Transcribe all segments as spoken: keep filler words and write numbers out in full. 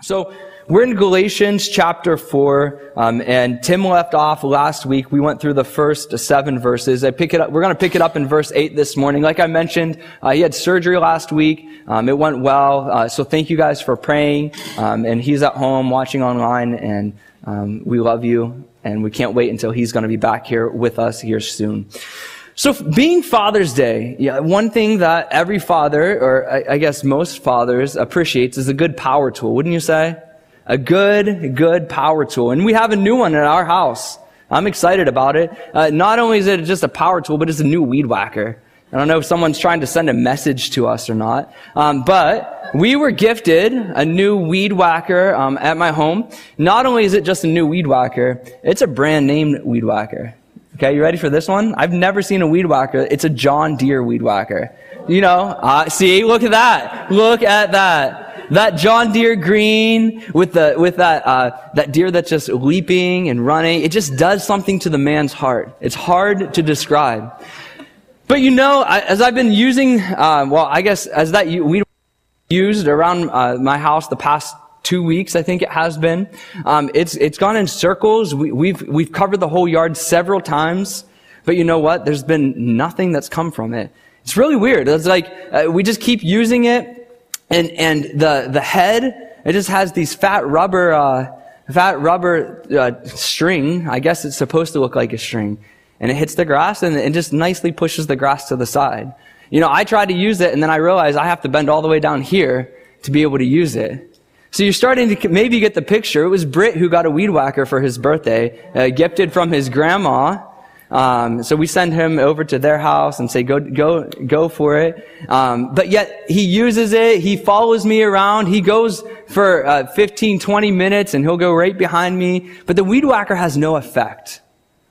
So we're in Galatians chapter four, um, and Tim left off last week. We went through the first seven verses. I pick it up. We're going to pick it up in verse eight this morning. Like I mentioned, uh, he had surgery last week. Um, it went well. Uh, so thank you guys for praying. Um, and he's at home watching online, and um, we love you. And we can't wait until he's going to be back here with us here soon. So being Father's Day, yeah, one thing that every father, or I, I guess most fathers, appreciates is a good power tool, wouldn't you say? A good, good power tool. And we have a new one at our house. I'm excited about it. Uh, not only is it just a power tool, but it's a new weed whacker. I don't know if someone's trying to send a message to us or not. Um, but we were gifted a new weed whacker um, at my home. Not only is it just a new weed whacker, it's a brand name weed whacker. Okay, you ready for this one? I've never seen a weed whacker. It's a John Deere weed whacker. You know, uh, see, look at that. Look at that. That John Deere green with the with that uh, that deer that's just leaping and running. It just does something to the man's heart. It's hard to describe. But you know, I, as I've been using, uh, well, I guess as that weed used around uh, my house the past two weeks, I think it has been. Um, it's it's gone in circles. We, we've we've covered the whole yard several times, but you know what? There's been nothing that's come from it. It's really weird. It's like uh, we just keep using it, and and the the head, it just has these fat rubber uh, fat rubber uh, string. I guess it's supposed to look like a string, and it hits the grass and it just nicely pushes the grass to the side. You know, I tried to use it, and then I realized I have to bend all the way down here to be able to use it. So you're starting to maybe get the picture. It was Britt who got a weed whacker for his birthday, uh, gifted from his grandma. Um, so we send him over to their house and say, go, go, go for it. Um, but yet he uses it. He follows me around. He goes for uh, fifteen, twenty minutes and he'll go right behind me. But the weed whacker has no effect.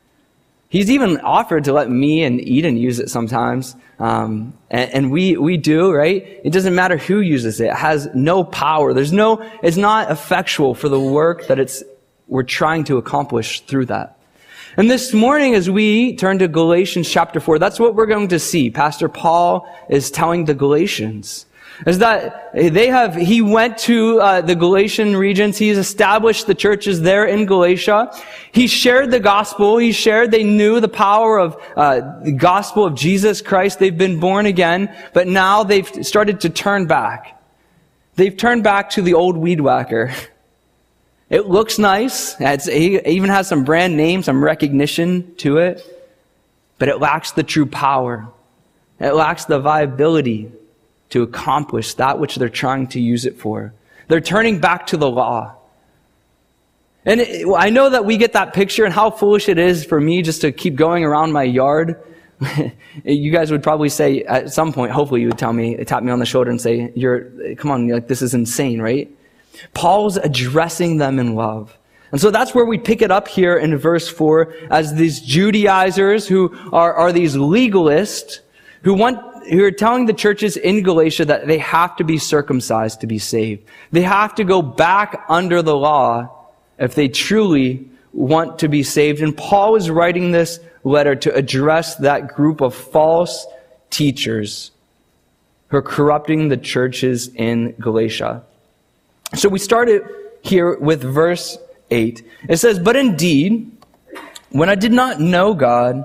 He's even offered to let me and Eden use it sometimes. Um, and, and we, we do, right? It doesn't matter who uses it. It has no power. There's no, it's not effectual for the work that it's, we're trying to accomplish through that. And this morning, as we turn to Galatians chapter four, that's what we're going to see. Pastor Paul is telling the Galatians is that they have, he went to uh, the Galatian regions. He's established the churches there in Galatia. He shared the gospel. He shared, they knew the power of uh, the gospel of Jesus Christ. They've been born again, but now they've started to turn back. They've turned back to the old weed whacker. It looks nice. It's, it even has some brand name, some recognition to it, but it lacks the true power. It lacks the viability to accomplish that which they're trying to use it for. They're turning back to the law. And it, I know that we get that picture and how foolish it is for me just to keep going around my yard. You guys would probably say at some point, hopefully you would tell me, tap me on the shoulder and say, "You're, come on, like this is insane, right?" Paul's addressing them in love. And so that's where we pick it up here in verse four as these Judaizers who are, are these legalists who want who are telling the churches in Galatia that they have to be circumcised to be saved. They have to go back under the law if they truly want to be saved. And Paul is writing this letter to address that group of false teachers who are corrupting the churches in Galatia. So we started here with verse eight. It says, "But indeed, when I did not know God,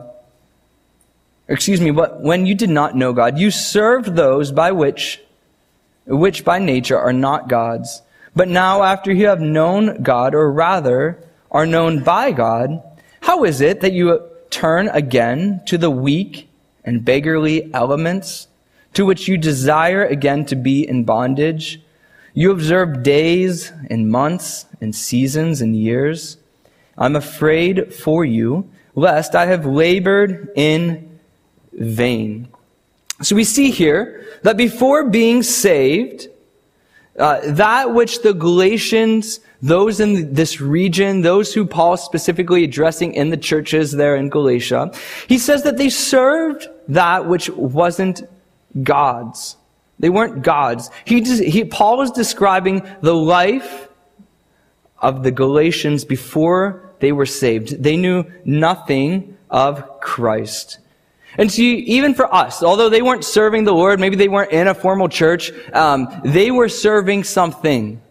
Excuse me, but when you did not know God, you served those by which, which by nature are not God's. But now after you have known God, or rather are known by God, how is it that you turn again to the weak and beggarly elements, to which you desire again to be in bondage? You observe days and months and seasons and years. I'm afraid for you, lest I have labored in vain." So we see here that before being saved, uh, that which the Galatians, those in this region, those who Paul is specifically addressing in the churches there in Galatia, he says that they served that which wasn't God's. They weren't God's. He, he Paul was describing the life of the Galatians before they were saved. They knew nothing of Christ. And so even for us, although they weren't serving the Lord, maybe they weren't in a formal church, um, they were serving something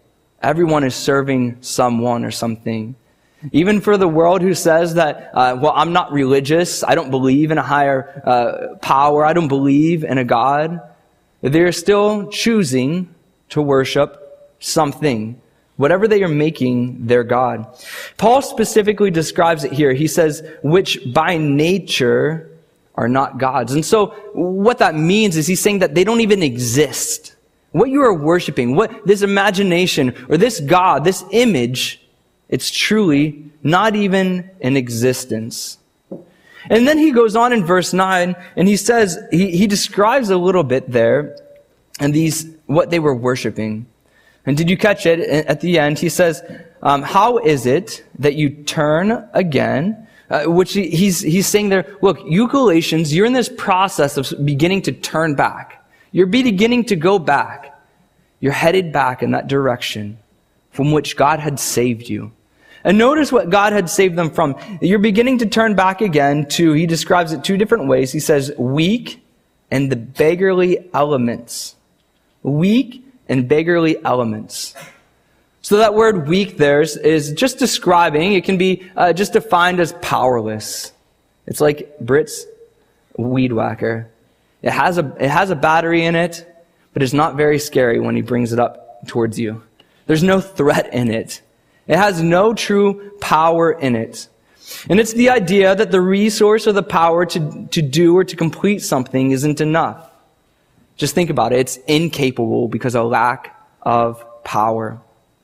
Everyone is serving someone or something. Even for the world who says that, uh, well, I'm not religious, I don't believe in a higher uh, power, I don't believe in a God, they're still choosing to worship something, whatever they are making their God. Paul specifically describes it here. He says, which by nature are not gods. And so what that means is he's saying that they don't even exist. What you are worshiping, what this imagination or this God, this image, it's truly not even in existence. And then he goes on in verse nine, and he says, he, he describes a little bit there, and these, what they were worshiping. And did you catch it? At the end, he says, um, how is it that you turn again? Uh, which he, he's, he's saying there, look, you Galatians, you're in this process of beginning to turn back. You're beginning to go back. You're headed back in that direction from which God had saved you. And notice what God had saved them from. You're beginning to turn back again to, he describes it two different ways. He says, weak and the beggarly elements. Weak and beggarly elements. So that word weak there is, is just describing, it can be uh, just defined as powerless. It's like Brit's weed whacker. It has a, it has a battery in it, but it's not very scary when he brings it up towards you. There's no threat in it. It has no true power in it. And it's the idea that the resource or the power to, to do or to complete something isn't enough. Just think about it. It's incapable because of lack of power.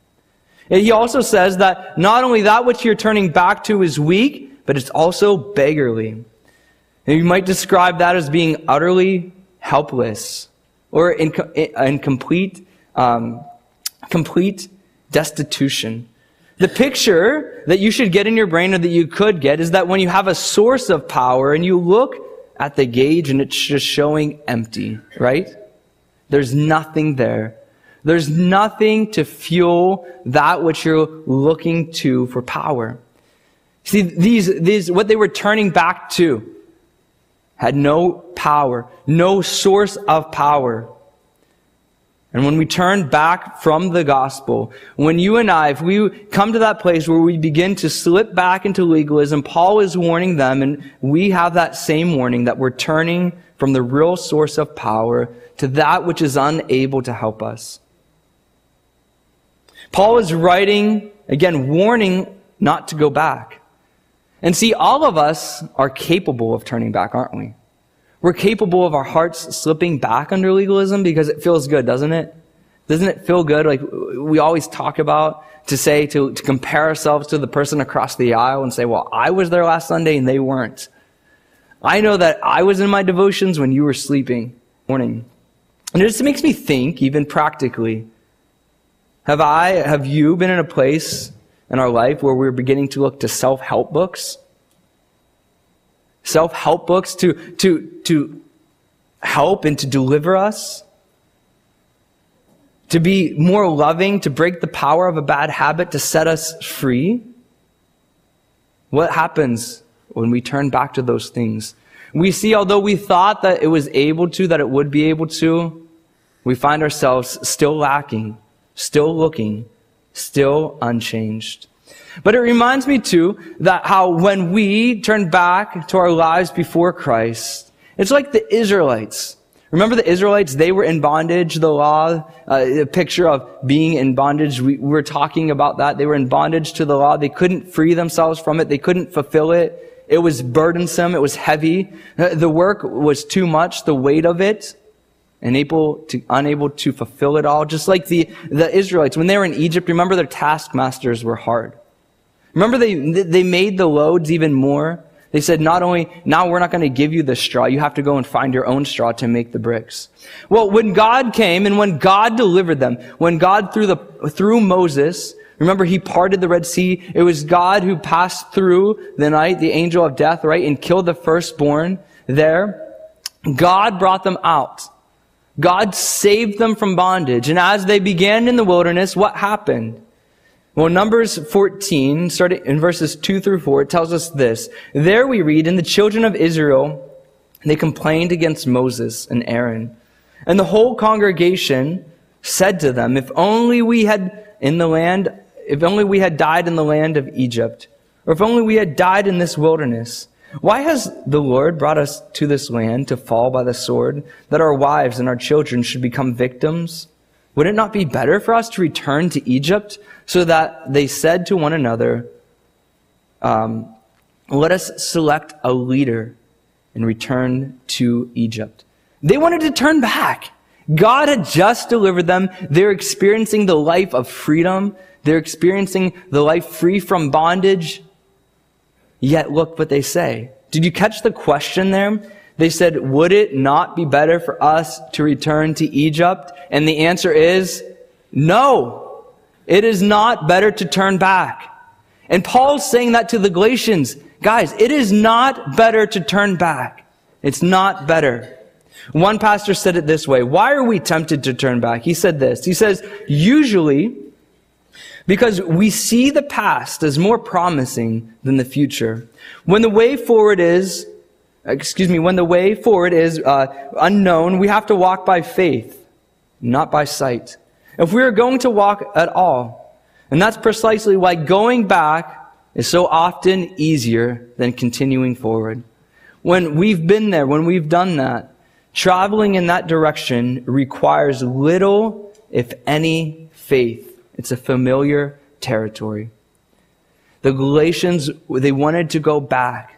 And he also says that not only that which you're turning back to is weak, but it's also beggarly. And you might describe that as being utterly helpless or in, in complete, um, complete destitution. The picture that you should get in your brain, or that you could get, is that when you have a source of power and you look at the gauge and it's just showing empty, right? There's nothing there. There's nothing to fuel that which you're looking to for power. See, these, these, what they were turning back to had no power, no source of power. And when we turn back from the gospel, when you and I, if we come to that place where we begin to slip back into legalism, Paul is warning them, and we have that same warning, that we're turning from the real source of power to that which is unable to help us. Paul is writing, again, warning not to go back. And see, all of us are capable of turning back, aren't we? We're capable of our hearts slipping back under legalism because it feels good, doesn't it? Doesn't it feel good? Like we always talk about, to say, to, to compare ourselves to the person across the aisle and say, well, I was there last Sunday and they weren't. I know that I was in my devotions when you were sleeping morning. And it just makes me think, even practically, have I, have you been in a place in our life where we're beginning to look to self-help books? Self-help books to, to, to help and to deliver us? To be more loving, to break the power of a bad habit, to set us free? What happens when we turn back to those things? We see, although we thought that it was able to, that it would be able to, we find ourselves still lacking, still looking, still unchanged. But it reminds me too that how when we turn back to our lives before Christ, it's like the Israelites. Remember the Israelites? They were in bondage. The law, uh, a picture of being in bondage. We, we were talking about that. They were in bondage to the law. They couldn't free themselves from it. They couldn't fulfill it. It was burdensome. It was heavy. The work was too much. The weight of it, and able to, unable to fulfill it all. Just like the, the Israelites, when they were in Egypt, remember their taskmasters were hard. Remember they, they made the loads even more. They said, not only, now we're not going to give you the straw, you have to go and find your own straw to make the bricks. Well, when God came and when God delivered them, when God through the, through Moses, remember he parted the Red Sea, it was God who passed through the night, the angel of death, right, and killed the firstborn there. God brought them out. God saved them from bondage. And as they began in the wilderness, what happened? Well, Numbers fourteen, starting in verses two through four, it tells us this. There we read, and the children of Israel, they complained against Moses and Aaron. And the whole congregation said to them, if only we had in the land, if only we had died in the land of Egypt, or if only we had died in this wilderness. Why has the Lord brought us to this land to fall by the sword, that our wives and our children should become victims? Would it not be better for us to return to Egypt? So that they said to one another, um, let us select a leader and return to Egypt. They wanted to turn back. God had just delivered them. They're experiencing the life of freedom. They're experiencing the life free from bondage. Yet look what they say. Did you catch the question there? They said, would it not be better for us to return to Egypt? And the answer is no. It is not better to turn back. And Paul's saying that to the Galatians. Guys, it is not better to turn back. It's not better. One pastor said it this way. Why are we tempted to turn back? He said this. He says, usually because we see the past as more promising than the future. When the way forward is, excuse me, when the way forward is uh, unknown, we have to walk by faith, not by sight. If we are going to walk at all, and that's precisely why going back is so often easier than continuing forward. When we've been there, when we've done that, traveling in that direction requires little, if any, faith. It's a familiar territory. The Galatians, they wanted to go back.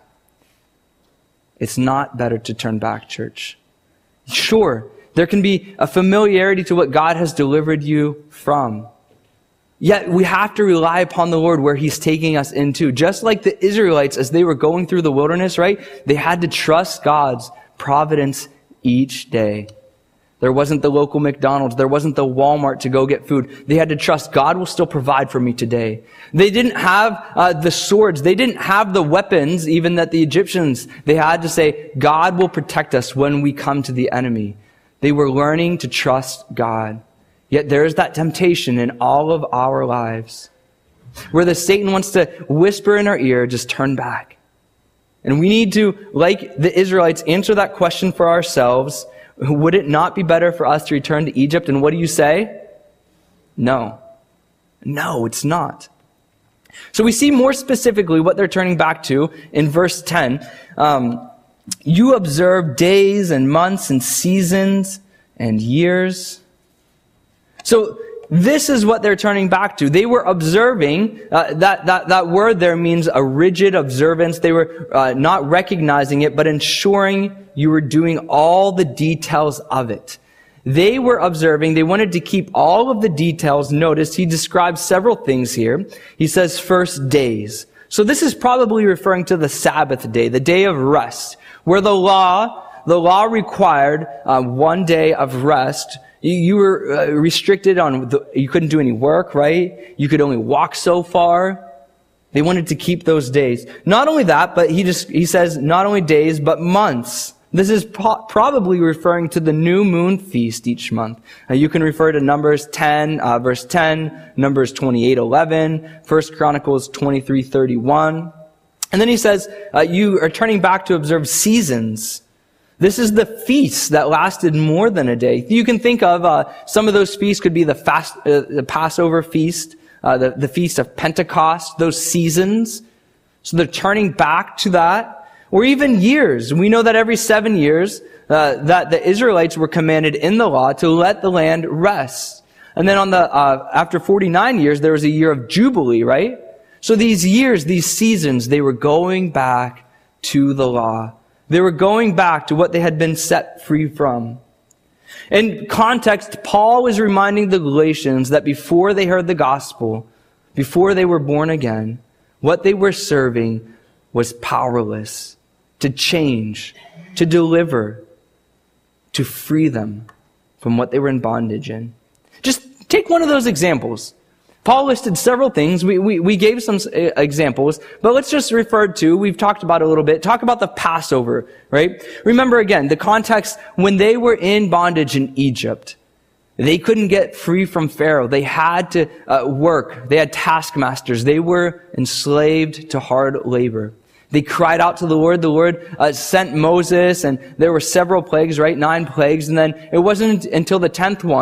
It's not better to turn back, church. Sure, there can be a familiarity to what God has delivered you from. Yet we have to rely upon the Lord where He's taking us into. Just like the Israelites, as they were going through the wilderness, right? They had to trust God's providence each day. There wasn't the local McDonald's. There wasn't the Walmart to go get food. They had to trust God will still provide for me today. They didn't have uh, the swords. They didn't have the weapons, even that the Egyptians. They had to say, God will protect us when we come to the enemy. They were learning to trust God. Yet there is that temptation in all of our lives where the Satan wants to whisper in our ear, just turn back. And we need to, like the Israelites, answer that question for ourselves. Would it not be better for us to return to Egypt? And what do you say? No. No, it's not. So we see more specifically what they're turning back to in verse ten. Um, you observe days and months and seasons and years. So this is what they're turning back to. They were observing, uh, that, that, that word there means a rigid observance. They were uh, not recognizing it, but ensuring you were doing all the details of it. They were observing. They wanted to keep all of the details. Notice he describes several things here. He says first days. So this is probably referring to the Sabbath day, the day of rest, where the law, the law required uh, one day of rest. You, you were uh, restricted on, the, you couldn't do any work, right? You could only walk so far. They wanted to keep those days. Not only that, but he just, he says not only days, but months. This is pro- probably referring to the new moon feast each month. Uh, you can refer to Numbers ten, uh, verse ten, Numbers twenty-eight eleven, First Chronicles twenty-three thirty-one. And then he says, uh, you are turning back to observe seasons. This is the feasts that lasted more than a day. You can think of, uh, some of those feasts could be the fast, uh, the Passover feast, uh, the, the feast of Pentecost, those seasons. So they're turning back to that. Or even years. We know that every seven years, uh, that the Israelites were commanded in the law to let the land rest. And then on the, uh, after forty-nine years, there was a year of Jubilee, right? So these years, these seasons, they were going back to the law. They were going back to what they had been set free from. In context, Paul is reminding the Galatians that before they heard the gospel, before they were born again, what they were serving was powerless to change, to deliver, to free them from what they were in bondage in. Just take one of those examples. Paul listed several things. We, we, we gave some examples, but let's just refer to, we've talked about it a little bit, talk about the Passover, right? Remember again, the context, when they were in bondage in Egypt, they couldn't get free from Pharaoh. They had to uh, work. They had taskmasters. They were enslaved to hard labor. They cried out to the Lord. The Lord uh, sent Moses, and there were several plagues, right? Nine plagues. And then it wasn't until the tenth one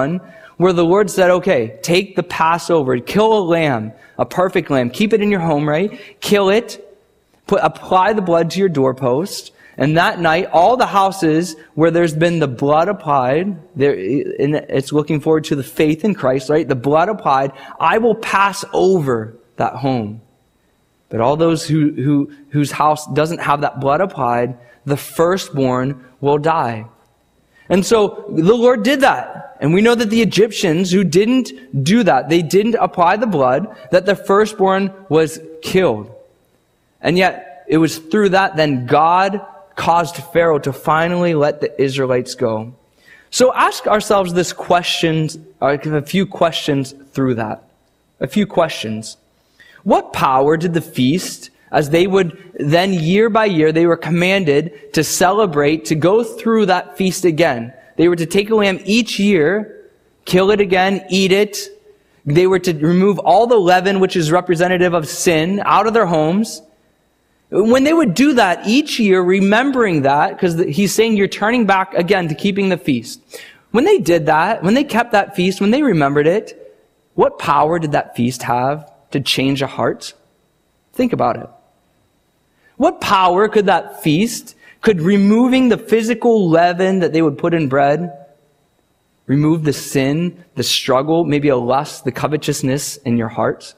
where the Lord said, okay, take the Passover, kill a lamb, a perfect lamb, keep it in your home, right? Kill it, put, apply the blood to your doorpost, and that night, all the houses where there's been the blood applied, there, and it's looking forward to the faith in Christ, right? The blood applied, I will pass over that home. But all those who, who, whose house doesn't have that blood applied, the firstborn will die. And so the Lord did that. And we know that the Egyptians who didn't do that, they didn't apply the blood, that the firstborn was killed. And yet it was through that then God caused Pharaoh to finally let the Israelites go. So ask ourselves this question, a few questions through that. A few questions. What power did the feast, as they would then year by year, they were commanded to celebrate, to go through that feast again. They were to take a lamb each year, kill it again, eat it. They were to remove all the leaven, which is representative of sin, out of their homes. When they would do that each year, remembering that, because he's saying you're turning back again to keeping the feast. When they did that, when they kept that feast, when they remembered it, what power did that feast have to change a heart? Think about it. What power could that feast, could removing the physical leaven that they would put in bread, remove the sin, the struggle, maybe a lust, the covetousness in your heart?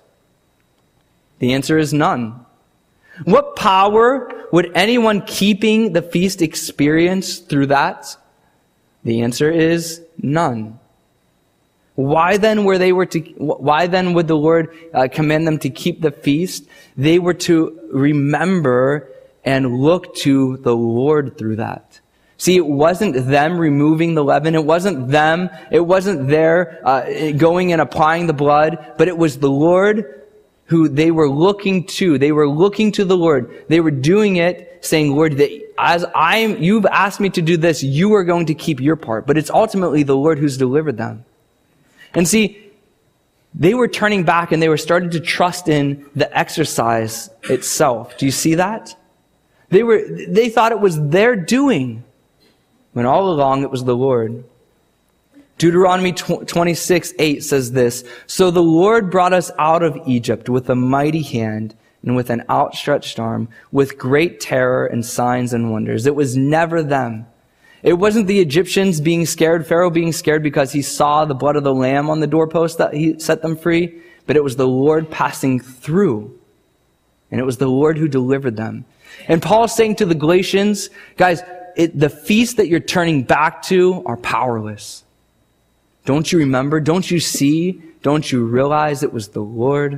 The answer is none. What power would anyone keeping the feast experience through that? The answer is none. Why then were they were to, why then would the Lord uh, command them to keep the feast? They were to remember and look to the Lord through that. See, it wasn't them removing the leaven. It wasn't them. It wasn't their uh, going and applying the blood, but it was the Lord who they were looking to. They were looking to the Lord. They were doing it, saying, Lord, that as I'm, you've asked me to do this, you are going to keep your part. But it's ultimately the Lord who's delivered them. And see, they were turning back and they were starting to trust in the exercise itself. Do you see that? They were, they thought it was their doing, when all along it was the Lord. Deuteronomy twenty-six eight says this, So the Lord brought us out of Egypt with a mighty hand and with an outstretched arm, with great terror and signs and wonders. It was never them. It wasn't the Egyptians being scared, Pharaoh being scared because he saw the blood of the lamb on the doorpost that he set them free, but it was the Lord passing through. And it was the Lord who delivered them. And Paul's saying to the Galatians, guys, it, the feasts that you're turning back to are powerless. Don't you remember? Don't you see? Don't you realize it was the Lord?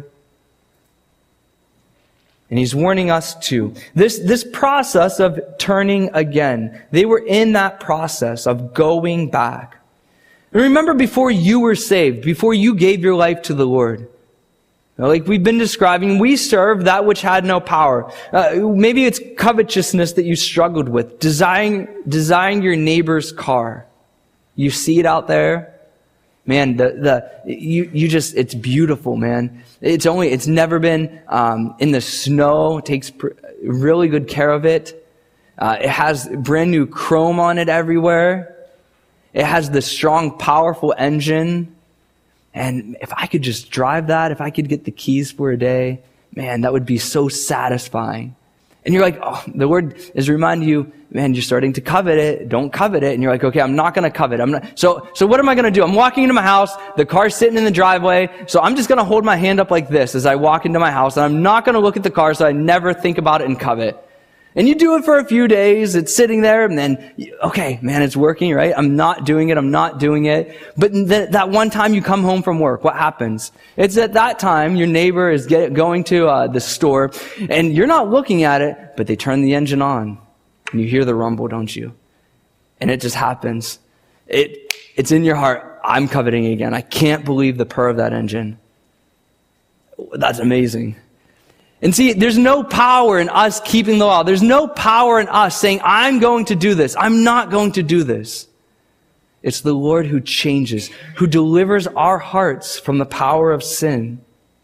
And he's warning us too. This, this process of turning again, they were in that process of going back. And remember, before you were saved, before you gave your life to the Lord, like we've been describing, we served that which had no power. Uh, maybe it's covetousness that you struggled with, desiring, desiring your neighbor's car. You see it out there. Man, the, the, you, you just, it's beautiful, man. It's only, it's never been, um, in the snow. It takes pr- really good care of it. Uh, it has brand new chrome on it everywhere. It has the strong, powerful engine. And if I could just drive that, if I could get the keys for a day, man, that would be so satisfying. And you're like, oh, the Lord is reminding you, man, you're starting to covet it. Don't covet it. And you're like, okay, I'm not going to covet. I'm not. So, so what am I going to do? I'm walking into my house. The car's sitting in the driveway. So I'm just going to hold my hand up like this as I walk into my house. And I'm not going to look at the car so I never think about it and covet. And you do it for a few days. It's sitting there. And then, okay, man, it's working, right? I'm not doing it. I'm not doing it. But th- that one time you come home from work, what happens? It's at that time your neighbor is get, going to uh, the store and you're not looking at it, but they turn the engine on and you hear the rumble, don't you? And it just happens. It, it's in your heart. I'm coveting again. I can't believe the purr of that engine. That's amazing. And see, there's no power in us keeping the law. There's no power in us saying, I'm going to do this. I'm not going to do this. It's the Lord who changes, who delivers our hearts from the power of sin.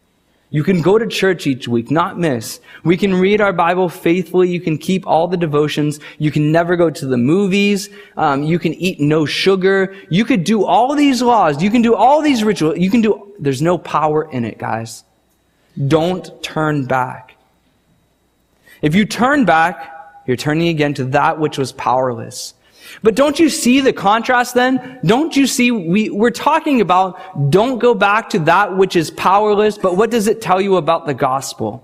You can go to church each week, not miss. We can read our Bible faithfully. You can keep all the devotions. You can never go to the movies. Um, you can eat no sugar. You could do all these laws. You can do all these rituals. You can do, there's no power in it, guys. Don't turn back. If you turn back, you're turning again to that which was powerless. But don't you see the contrast then? Don't you see, we, we're talking about don't go back to that which is powerless, but what does it tell you about the gospel?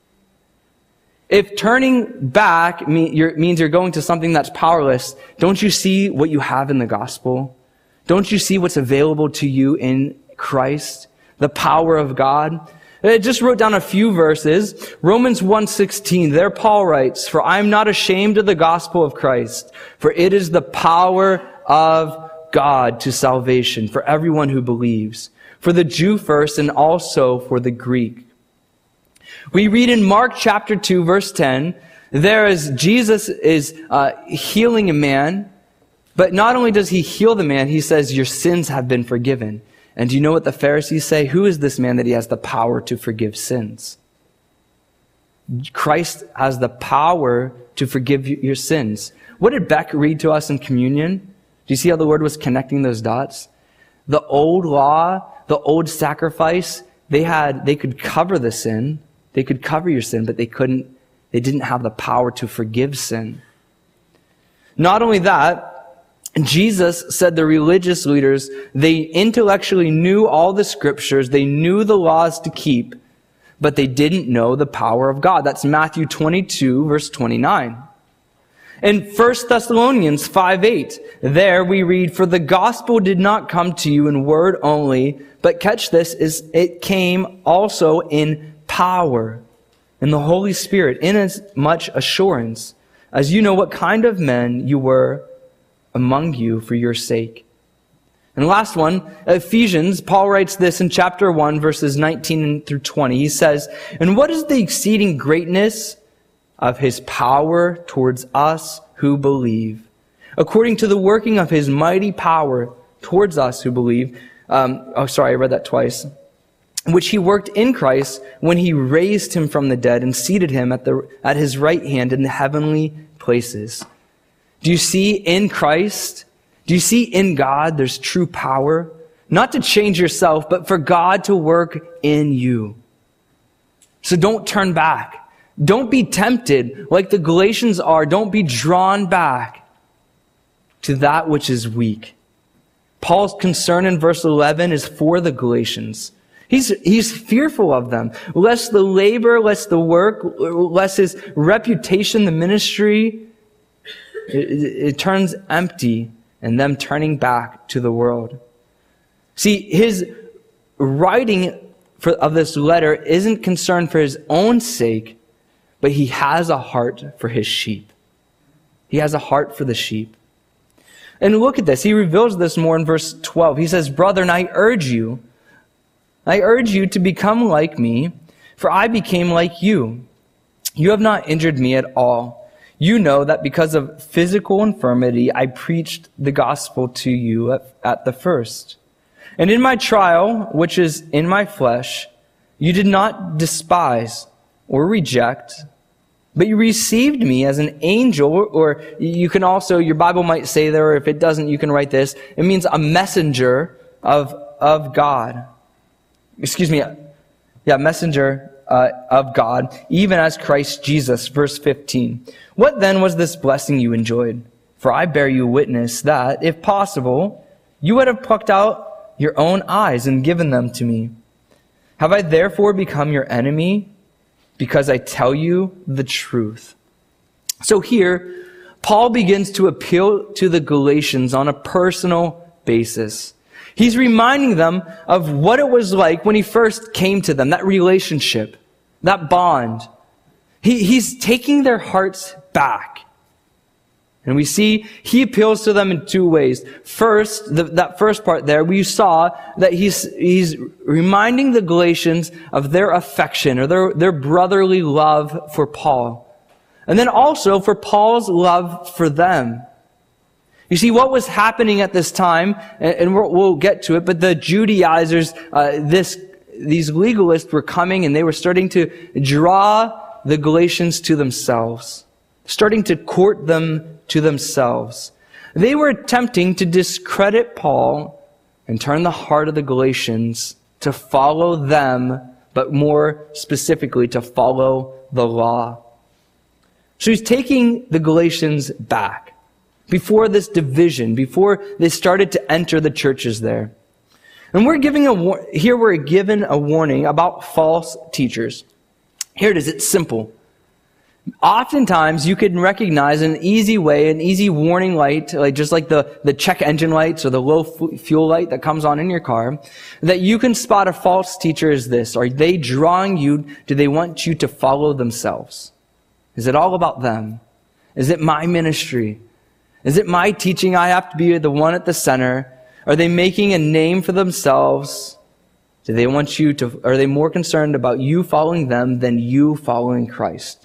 If turning back mean, you're, means you're going to something that's powerless, don't you see what you have in the gospel? Don't you see what's available to you in Christ? The power of God? I just wrote down a few verses. Romans one sixteen, there Paul writes, "For I am not ashamed of the gospel of Christ, for it is the power of God to salvation for everyone who believes, for the Jew first and also for the Greek." We read in Mark chapter two, verse ten, there is Jesus is uh, healing a man, but not only does he heal the man, he says, "Your sins have been forgiven." And do you know what the Pharisees say? Who is this man that he has the power to forgive sins? Christ has the power to forgive your sins. What did Beck read to us in communion? Do you see how the Lord was connecting those dots? The old law, the old sacrifice, they had, they could cover the sin. They could cover your sin, but they couldn't, they didn't have the power to forgive sin. Not only that, Jesus said the religious leaders, they intellectually knew all the scriptures, they knew the laws to keep, but they didn't know the power of God. That's Matthew twenty-two, verse twenty-nine. In First Thessalonians five eight, there we read, "For the gospel did not come to you in word only, but," catch this, "is it came also in power, in the Holy Spirit, in as much assurance, as you know what kind of men you were among you for your sake." And the last one, Ephesians, Paul writes this in chapter one, verses nineteen through twenty. He says, "And what is the exceeding greatness of his power towards us who believe, according to the working of his mighty power towards us who believe." Um, oh, sorry, I read that twice. "Which he worked in Christ when he raised him from the dead and seated him at the at his right hand in the heavenly places." Do you see in Christ, do you see in God there's true power? Not to change yourself, but for God to work in you. So don't turn back. Don't be tempted like the Galatians are. Don't be drawn back to that which is weak. Paul's concern in verse eleven is for the Galatians. He's, he's fearful of them, lest the labor, lest the work, lest his reputation, the ministry, It, it turns empty and them turning back to the world. See, his writing for, of this letter isn't concerned for his own sake, but he has a heart for his sheep. He has a heart for the sheep. And look at this. He reveals this more in verse twelve. He says, "Brethren, I urge you, I urge you to become like me, for I became like you. You have not injured me at all. You know that because of physical infirmity, I preached the gospel to you at, at the first. And in my trial, which is in my flesh, you did not despise or reject, but you received me as an angel," or you can also, your Bible might say there, or if it doesn't, you can write this. It means a messenger of, of God. Excuse me. Yeah, messenger Uh, of God, even as Christ Jesus. Verse fifteen. "What then was this blessing you enjoyed? For I bear you witness that, if possible, you would have plucked out your own eyes and given them to me. Have I therefore become your enemy because I tell you the truth?" So here, Paul begins to appeal to the Galatians on a personal basis. He's reminding them of what it was like when he first came to them, that relationship, that bond. He, he's taking their hearts back. And we see he appeals to them in two ways. First, the, that first part there, we saw that he's, he's reminding the Galatians of their affection or their, their brotherly love for Paul. And then also for Paul's love for them. You see, what was happening at this time, and we'll get to it, but the Judaizers, uh, this these legalists were coming and they were starting to draw the Galatians to themselves, starting to court them to themselves. They were attempting to discredit Paul and turn the heart of the Galatians to follow them, but more specifically to follow the law. So he's taking the Galatians back before this division, before they started to enter the churches there. And we're giving a here we're given a warning about false teachers. Here it is, it's simple. Oftentimes you can recognize an easy way, an easy warning light, like just like the, the check engine lights or the low f- fuel light that comes on in your car, that you can spot a false teacher is this. Are they drawing you? Do they want you to follow themselves? Is it all about them? Is it my ministry? Is it my teaching? I have to be the one at the center. Are they making a name for themselves? Do they want you to, are they more concerned about you following them than you following Christ?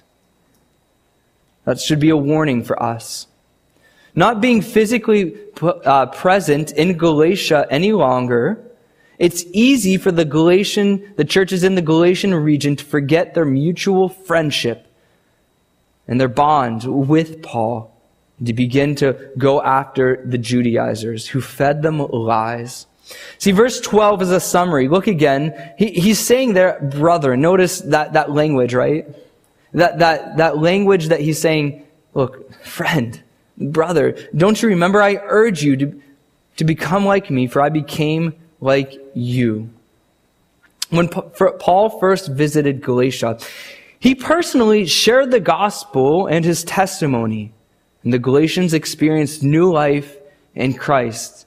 That should be a warning for us. Not being physically uh, present in Galatia any longer, it's easy for the Galatian, the churches in the Galatian region to forget their mutual friendship and their bond with Paul, to begin to go after the Judaizers who fed them lies. See, verse twelve is a summary. Look again. He, he's saying there, brother. Notice that, that language, right? That, that, that language that he's saying, look, friend, brother, don't you remember I urge you to, to become like me, for I became like you. When Paul first visited Galatia, he personally shared the gospel and his testimony. And the Galatians experienced new life in Christ.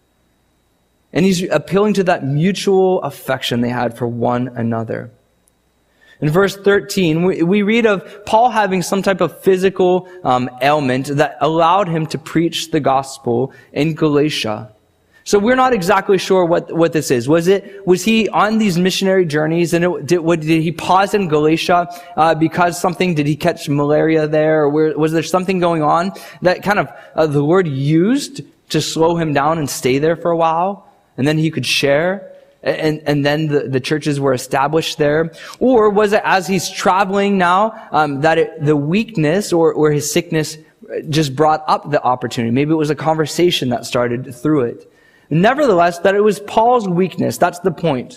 And he's appealing to that mutual affection they had for one another. In verse thirteen, we, we read of Paul having some type of physical um, ailment that allowed him to preach the gospel in Galatia. So we're not exactly sure what, what this is. Was it, was he on these missionary journeys and it, did, what, did he pause in Galatia uh, because something, did he catch malaria there? Or where, was there something going on that kind of uh, the Lord used to slow him down and stay there for a while? And then he could share? And, and then the, the churches were established there? Or was it as he's traveling now um, that it, the weakness or, or his sickness just brought up the opportunity? Maybe it was a conversation that started through it. Nevertheless, that it was Paul's weakness. That's the point.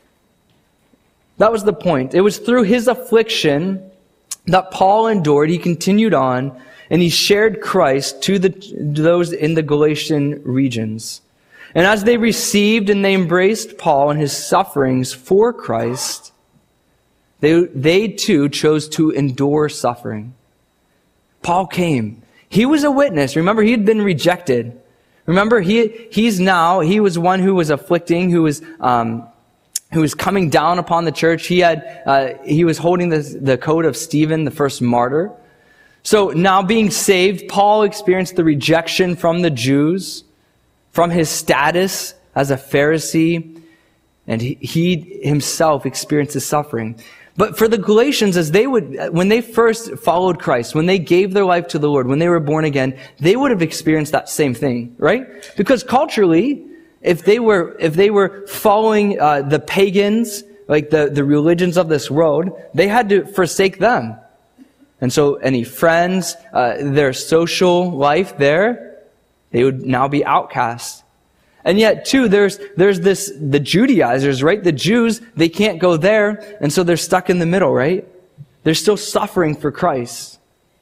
That was the point. It was through his affliction that Paul endured. He continued on, and he shared Christ to the to those in the Galatian regions. And as they received and they embraced Paul and his sufferings for Christ, they, they too chose to endure suffering. Paul came. He was a witness. Remember, he had been rejected. Remember, he he's now, he was one who was afflicting, who was um, who was coming down upon the church. He had uh, he was holding the, the coat of Stephen, the first martyr. So now being saved, Paul experienced the rejection from the Jews, from his status as a Pharisee, and he, he himself experienced the suffering. But for the Galatians, as they would, when they first followed Christ, when they gave their life to the Lord, when they were born again, they would have experienced that same thing, right? Because culturally, if they were, if they were following uh, the pagans, like the, the religions of this world, they had to forsake them. And so any friends, uh, their social life there, they would now be outcasts. And yet, too, there's there's this, the Judaizers, right? The Jews, they can't go there, and so they're stuck in the middle, right? They're still suffering for Christ.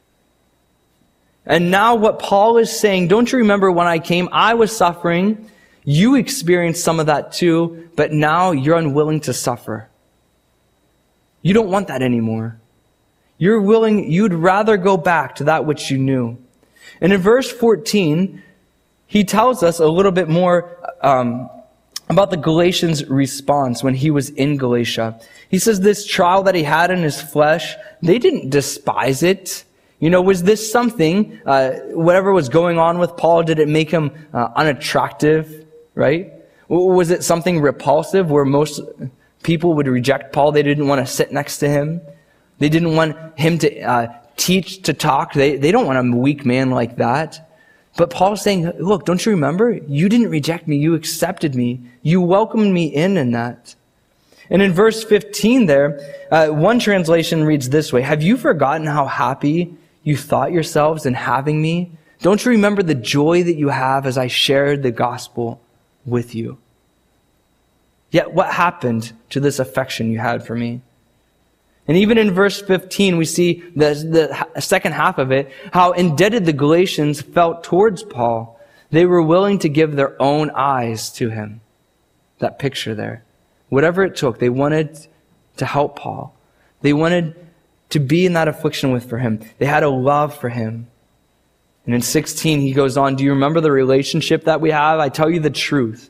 And now what Paul is saying, don't you remember when I came, I was suffering, you experienced some of that too, but now you're unwilling to suffer. You don't want that anymore. You're willing, you'd rather go back to that which you knew. And in verse fourteen, he tells us a little bit more um, about the Galatians' response when he was in Galatia. He says this trial that he had in his flesh, they didn't despise it. You know, was this something, uh, whatever was going on with Paul, did it make him uh, unattractive, right? Was it something repulsive where most people would reject Paul? They didn't want to sit next to him. They didn't want him to uh, teach, to talk. They, they don't want a weak man like that. But Paul's saying, look, don't you remember? You didn't reject me. You accepted me. You welcomed me in in that. And in verse fifteen there, uh, one translation reads this way, "Have you forgotten how happy you thought yourselves in having me? Don't you remember the joy that you have as I shared the gospel with you? Yet what happened to this affection you had for me?" And even in verse fifteen, we see the, the second half of it, how indebted the Galatians felt towards Paul. They were willing to give their own eyes to him. That picture there. Whatever it took, they wanted to help Paul. They wanted to be in that affliction with for him. They had a love for him. And in sixteen, he goes on, "Do you remember the relationship that we have? I tell you the truth."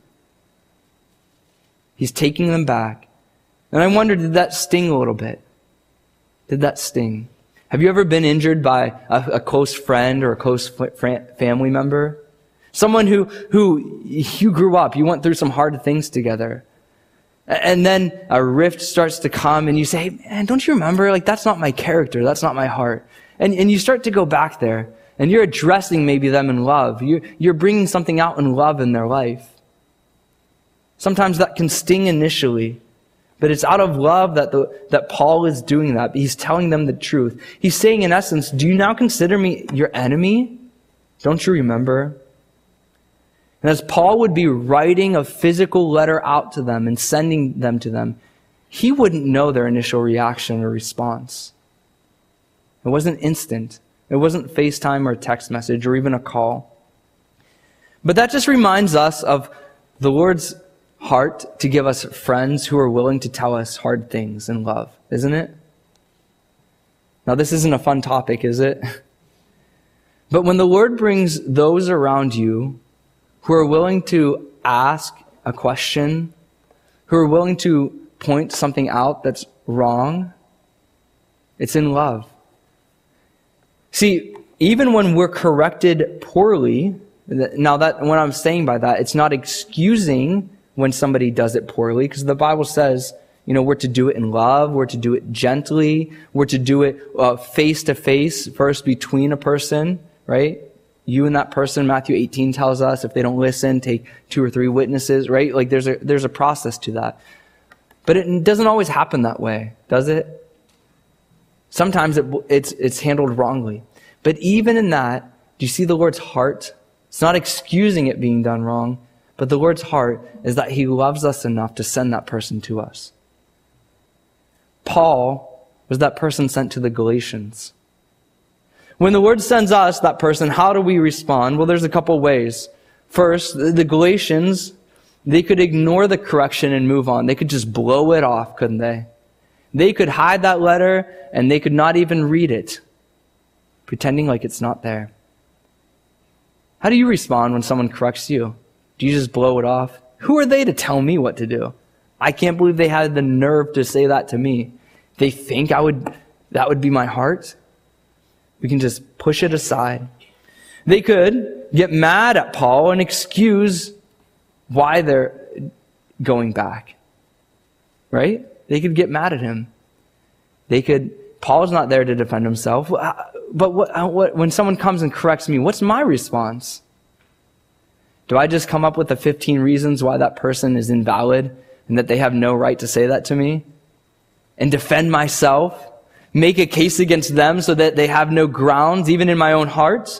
He's taking them back. And I wonder, did that sting a little bit? Did that sting? Have you ever been injured by a, a close friend or a close family member? Someone who, who you grew up, you went through some hard things together. And then a rift starts to come and you say, "Hey, man, don't you remember? Like, that's not my character. That's not my heart." And, and you start to go back there and you're addressing maybe them in love. You're, you're bringing something out in love in their life. Sometimes that can sting initially, but it's out of love that the, that Paul is doing that. He's telling them the truth. He's saying, in essence, "Do you now consider me your enemy? Don't you remember?" And as Paul would be writing a physical letter out to them and sending them to them, he wouldn't know their initial reaction or response. It wasn't instant. It wasn't FaceTime or a text message or even a call. But that just reminds us of the Lord's heart to give us friends who are willing to tell us hard things in love, isn't it? Now, this isn't a fun topic, is it? But when the Lord brings those around you who are willing to ask a question, who are willing to point something out that's wrong, it's in love. See, even when we're corrected poorly, now that what I'm saying by that, it's not excusing when somebody does it poorly, because the Bible says, you know, we're to do it in love, we're to do it gently, we're to do it uh, face to face, first between a person, right? You and that person, Matthew eighteen tells us, if they don't listen, take two or three witnesses, right? Like there's a there's a process to that. But it doesn't always happen that way, does it? Sometimes it, it's it's handled wrongly. But even in that, do you see the Lord's heart? It's not excusing it being done wrong, but the Lord's heart is that he loves us enough to send that person to us. Paul was that person sent to the Galatians. When the Lord sends us, that person, how do we respond? Well, there's a couple ways. First, the Galatians, they could ignore the correction and move on. They could just blow it off, couldn't they? They could hide that letter and they could not even read it, pretending like it's not there. How do you respond when someone corrects you? Do you just blow it off? Who are they to tell me what to do? I can't believe they had the nerve to say that to me. They think I would, that would be my heart? We can just push it aside. They could get mad at Paul and excuse why they're going back. Right? They could get mad at him. They could, Paul's not there to defend himself. But what, what, when someone comes and corrects me, what's my response? Do I just come up with the fifteen reasons why that person is invalid and that they have no right to say that to me? And defend myself? Make a case against them so that they have no grounds, even in my own heart?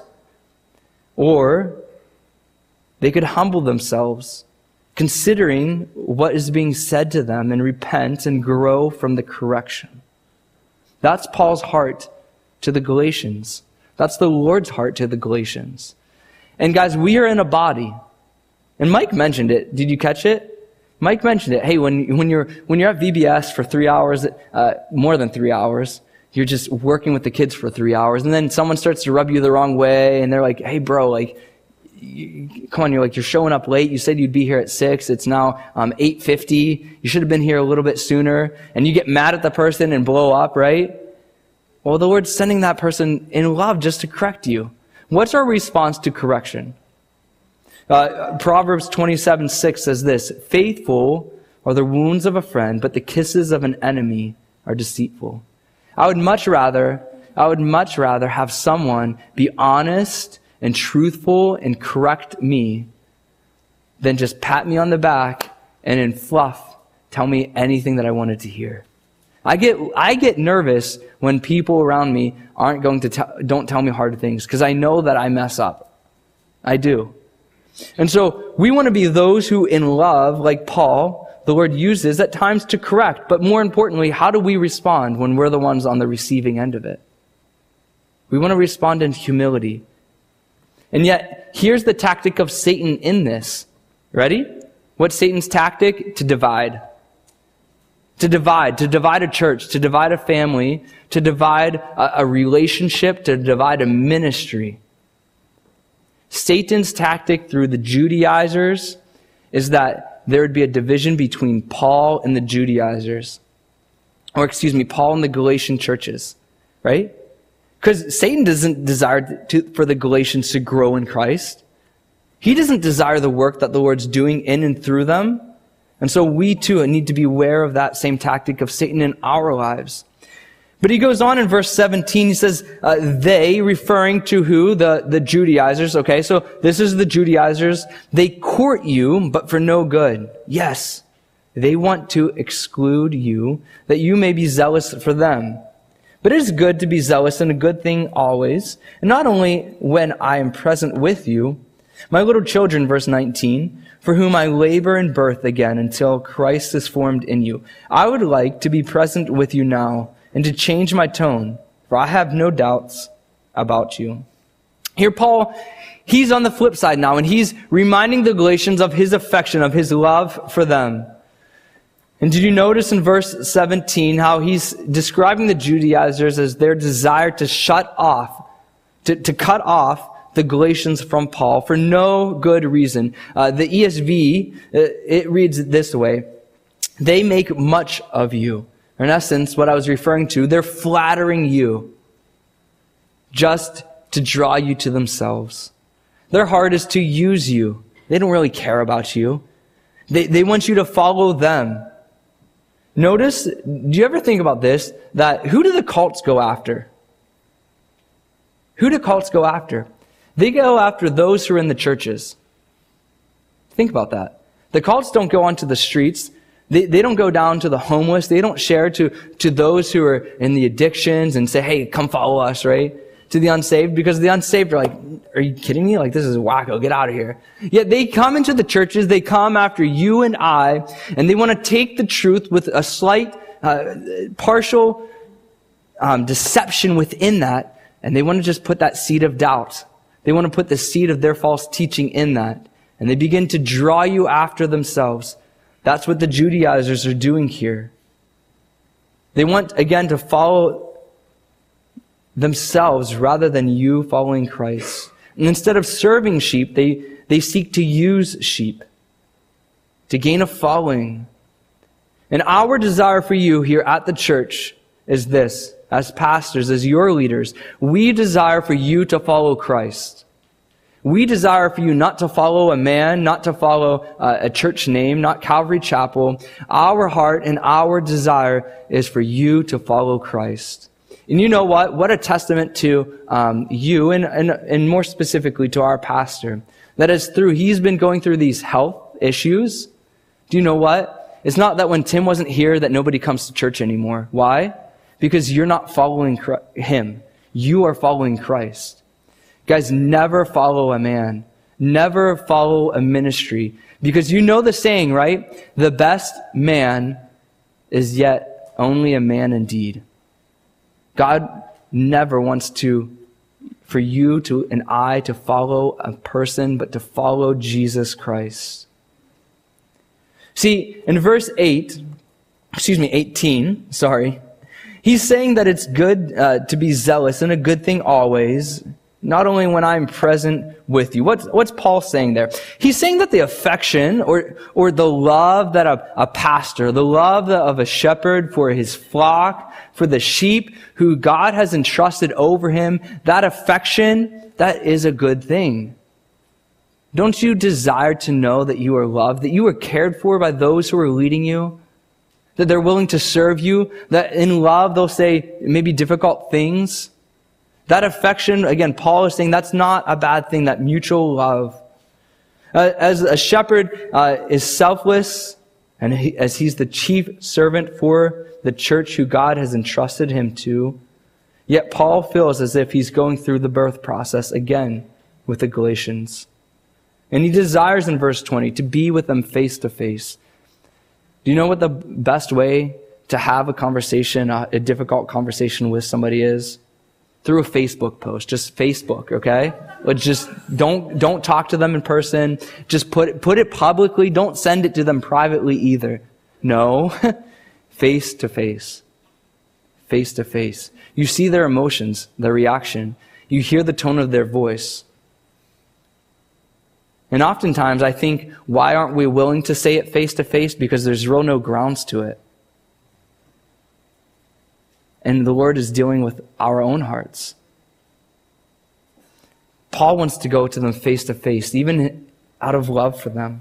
Or they could humble themselves, considering what is being said to them, and repent and grow from the correction. That's Paul's heart to the Galatians. That's the Lord's heart to the Galatians. And guys, we are in a body. And Mike mentioned it. Did you catch it? Mike mentioned it. Hey, when, when you're when you're at V B S for three hours, uh, more than three hours, you're just working with the kids for three hours, and then someone starts to rub you the wrong way, and they're like, "Hey, bro, like, you, come on, you're like you're showing up late. You said you'd be here at six. It's now um, eight fifty. You should have been here a little bit sooner." And you get mad at the person and blow up, right? Well, the Lord's sending that person in love just to correct you. What's our response to correction? Uh, Proverbs twenty-seven six says this, "Faithful are the wounds of a friend, but the kisses of an enemy are deceitful." I would much rather, I would much rather have someone be honest and truthful and correct me than just pat me on the back and in fluff tell me anything that I wanted to hear. I get I get nervous when people around me aren't going to tell, don't tell me hard things, because I know that I mess up. I do. And so we want to be those who in love, like Paul, the Lord uses at times to correct. But more importantly, how do we respond when we're the ones on the receiving end of it? We want to respond in humility. And yet, here's the tactic of Satan in this. Ready? What's Satan's tactic? To divide. To divide, to divide a church, to divide a family, to divide a, a relationship, to divide a ministry. Satan's tactic through the Judaizers is that there would be a division between Paul and the Judaizers. Or excuse me, Paul and the Galatian churches. Right? Because Satan doesn't desire to, for the Galatians to grow in Christ. He doesn't desire the work that the Lord's doing in and through them. And so we too need to be aware of that same tactic of Satan in our lives. But he goes on in verse seventeen, he says, uh, they, referring to who? The, the Judaizers. Okay, so this is the Judaizers. They court you, but for no good. Yes, they want to exclude you, that you may be zealous for them. But it is good to be zealous, and a good thing always, and not only when I am present with you. My little children, verse nineteen, for whom I labor in birth again until Christ is formed in you. I would like to be present with you now and to change my tone, for I have no doubts about you. Here Paul, he's on the flip side now, and he's reminding the Galatians of his affection, of his love for them. And did you notice in verse seventeen how he's describing the Judaizers as their desire to shut off, to, to cut off the Galatians from Paul for no good reason. Uh, the E S V, uh, it reads this way. They make much of you. In essence, what I was referring to, they're flattering you just to draw you to themselves. Their heart is to use you. They don't really care about you. They, they want you to follow them. Notice, do you ever think about this, that who do the cults go after? Who do cults go after? They go after those who are in the churches. Think about that. The cults don't go onto the streets. They, they don't go down to the homeless. They don't share to, to those who are in the addictions and say, hey, come follow us, right? To the unsaved, because the unsaved are like, are you kidding me? Like, this is wacko. Get out of here. Yet they come into the churches. They come after you and I, and they want to take the truth with a slight, uh, partial um, deception within that, and they want to just put that seed of doubt. They want to put the seed of their false teaching in that. And they begin to draw you after themselves. That's what the Judaizers are doing here. They want, again, to follow themselves rather than you following Christ. And instead of serving sheep, they, they seek to use sheep to gain a following. And our desire for you here at the church is this. As pastors, as your leaders, we desire for you to follow Christ. We desire for you not to follow a man, not to follow uh, a church name, not Calvary Chapel. Our heart and our desire is for you to follow Christ. And you know what? What a testament to um, you, and, and, and more specifically to our pastor. That is through, he's been going through these health issues. Do you know what? It's not that when Tim wasn't here that nobody comes to church anymore. Why? Because you're not following him. You are following Christ. Guys, never follow a man. Never follow a ministry. Because you know the saying, right? The best man is yet only a man indeed. God never wants to, for you to and I to follow a person, but to follow Jesus Christ. See, in verse eight, excuse me, eighteen, sorry, he's saying that it's good uh, to be zealous and a good thing always, not only when I'm present with you. What's, what's Paul saying there? He's saying that the affection or, or the love that a, a pastor, the love of a shepherd for his flock, for the sheep who God has entrusted over him, that affection, that is a good thing. Don't you desire to know that you are loved, that you are cared for by those who are leading you? That they're willing to serve you, that in love they'll say maybe difficult things. That affection, again, Paul is saying that's not a bad thing, that mutual love. Uh, as a shepherd uh, is selfless, And he, as he's the chief servant for the church who God has entrusted him to, yet Paul feels as if he's going through the birth process again with the Galatians. And he desires in verse twenty to be with them face to face. Do you know what the best way to have a conversation, a, a difficult conversation with somebody is? Through a Facebook post. Just Facebook, okay? But just don't don't talk to them in person. Just put put it publicly. Don't send it to them privately either. No, face to face. Face to face. You see their emotions, their reaction. You hear the tone of their voice. And oftentimes I think, why aren't we willing to say it face to face? Because there's real no grounds to it. And the Lord is dealing with our own hearts. Paul wants to go to them face to face, even out of love for them.